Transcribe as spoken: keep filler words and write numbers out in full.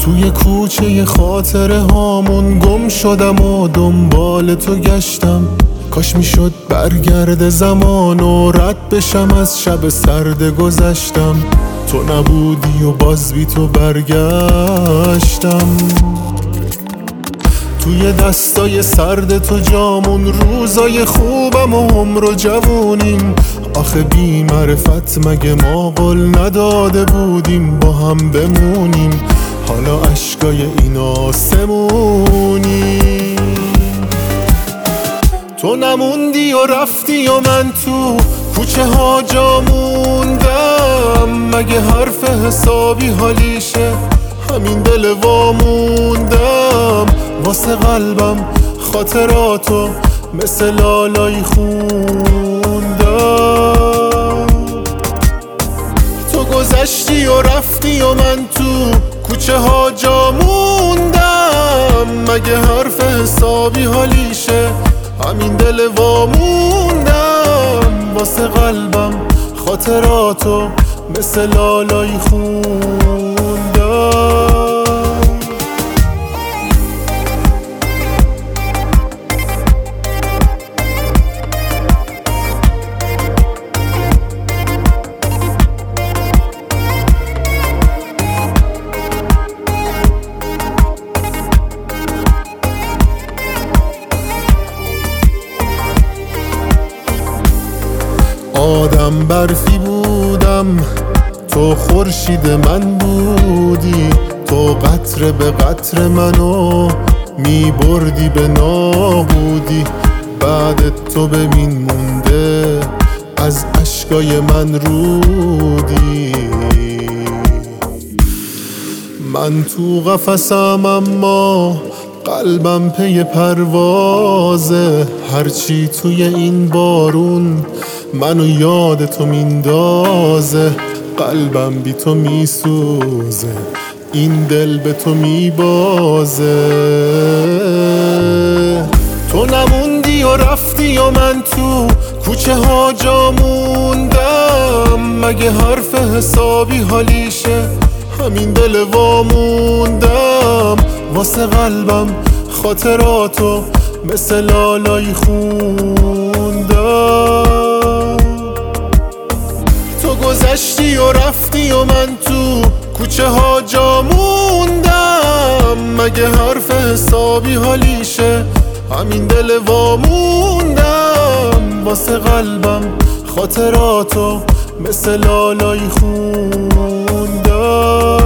توی کوچه خاطره هامون گم شدم و دنبال تو گشتم. کاش میشد برگرد زمان و رد بشم از شب سرد گذشتم. تو نبودی و باز بی تو برگشتم. توی دستای سرد تو جامون روزای خوبم و عمر و جوونیم. آخه بی معرفت مگه ما قول نداده بودیم با هم بمونیم؟ حالا عشقای این آسمونی. تو نموندی و رفتی و من تو کوچه ها جا موندم. مگه حرف حسابی حالیشه همین دل واموندم. واسه قلبم خاطراتو مثل لالایی خوندم. تو گذشتی و رفتی و من تو کوچه ها جا موندم. مگه حرف حسابی حالیشه همین دل واموندم. واسه قلبم خاطراتو مثل لالایی خوندم. آدم برفی بودم تو خورشید من بودی. تو قطره به قطره منو می بردی به نابودی. بعد تو ببین مونده از اشکای من رودی. من تو قفسم اما قلبم پی پروازه. هرچی توی این بارون منو یاد تو میندازه. قلبم بی تو میسوزه این دل به تو میبازه. تو نموندی و رفتی و من تو کوچه ها جا موندم. مگه حرف حسابی حالیشه همین دل واموندم. واسه قلبم خاطراتو مثل لالایی خوندم. تو گذشتی و رفتی و من تو کوچه ها جا موندم. مگه حرف حسابی حالیشه همین دل واموندم. واسه قلبم خاطراتو مثل لالایی خوندم.